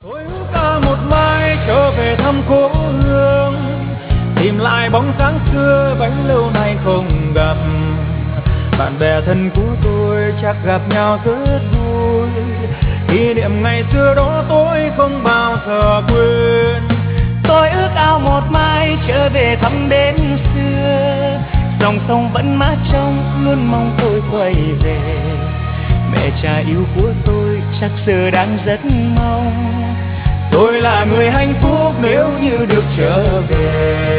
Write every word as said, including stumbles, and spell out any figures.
Tôi ước ca một mai trở về thăm cố hương, tìm lại bóng dáng xưa bấy lâu nay không gặp. Bạn bè thân của tôi chắc gặp nhau rất vui, kỷ niệm ngày xưa đó tôi không bao giờ quên. Tôi ước ao một mai trở về thăm bến xưa, dòng sông vẫn mát trong luôn mong tôi quay về. Mẹ cha yêu của tôi chắc giờ đang rất mong tôi là người hạnh phúc nếu như được trở về.